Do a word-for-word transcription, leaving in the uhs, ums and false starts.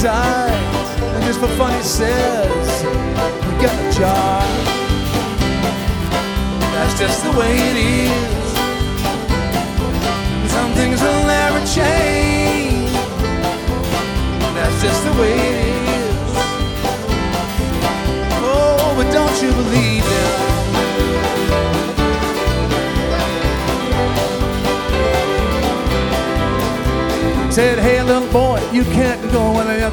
tight, and just for fun he says, we got a job. That's just the way it is. Some things will never change. That's just the way it is. Oh, but don't you believe it? Said, hey little boy, you can't go where the